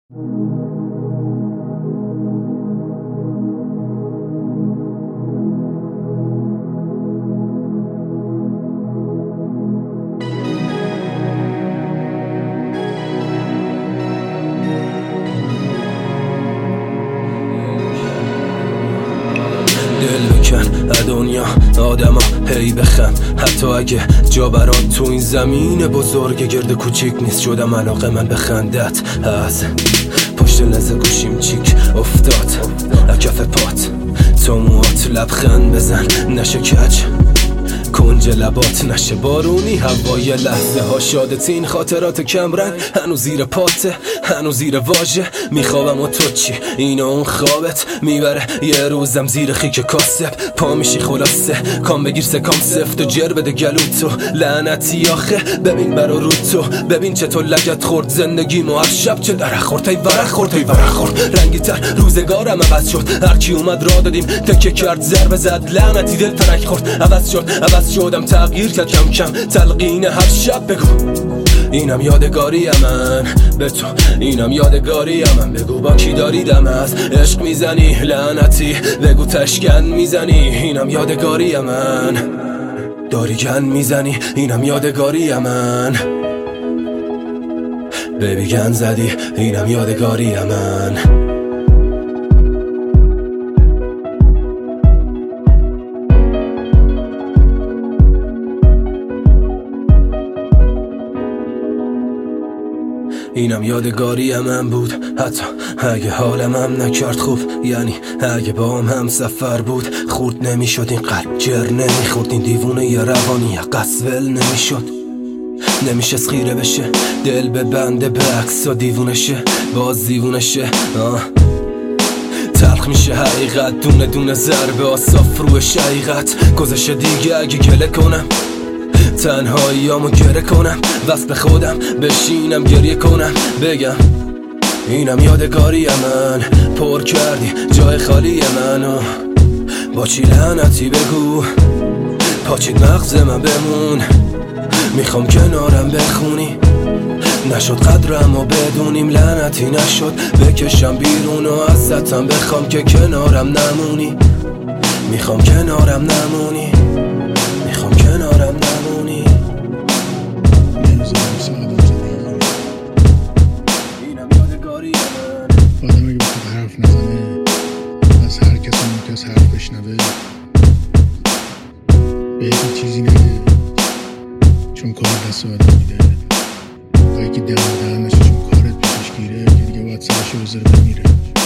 دل بکن دنیا آدما هی بخند، حتی اگه جا برات تو این زمین بزرگ گرد کوچیک نیست. شدم علاقه من به خندت، از پشت لحظه گوشیم چیک افتاد کف پات، تو موات لبخند بزن نشه کج، کنج لبات نشه بارونی، هوای لحظه ها شادت، این خاطرات کمرنگ هنوز زیر پاته، هنوز زیر واژه میخوابم و تو چی؟ این اون خوابت میبره یه روزم زیر خیک کاسب، پا میشی خلاصه کام بگیر سکام سفت و جر بده گلوتو، لعنتی آخه ببین برا رو تو، ببین چطور لگت خورد زندگیمو هر شب، چه درخ خورد ای ورق خورد ای ورق خورد، رنگی تر روزگارم عوض شد، هرکی اومد را دادیم تکه کرد ضربه زد، لعنتی دل ترک خورد، عوض شدم تغییر کرد کم کم، تلقین هر شب بگو اینم یادگاری من به تو، اینم یادگاری من، بگو با کی داری دم از عشق میزنی لعنتی، بگو تشکن میزنی، اینم یادگاری من، داری گن میزنی، اینم یادگاری من، بیبی گن زدی، اینم یادگاری من. اینم یادگاری من بود، حتی اگه حالم هم نکرد خوب، یعنی اگه با هم سفر بود، خورد نمیشد این قلب جر نمیخورد، این دیوونه یه روانی قصول نمیشد، نمیشه خیره بشه دل به بنده به عکسا دیوونه شه، باز دیوونه شه تلخ میشه حقیقت، دونه دونه ضربه آساف روی شقیقت، گذشه دیگه اگه گله کنم تنهاییامو گره کنم، وصل خودم بشینم گریه کنم، بگم اینم یادگاری من، پر کردی جای خالی منو، با چی لعنتی بگو پاچید مغز من بمون، میخوام کنارم بخونی، نشد قدرمو بدونیم لعنتی نشد، بکشم بیرون و ازتم بخوام که کنارم نمونی، میخوام کنارم نمونی، میخوام کنارم نمونی. اینم یادگاری من. آدم اگه بخواد حرف نزنه از هر کس ممکن حرف بشنوه، بهت چیزی نگه چون کار دست آدم میده، با یکی دهنشه چون کارت پیشش گیره که دیگه باید سرشو بذاره بمیره.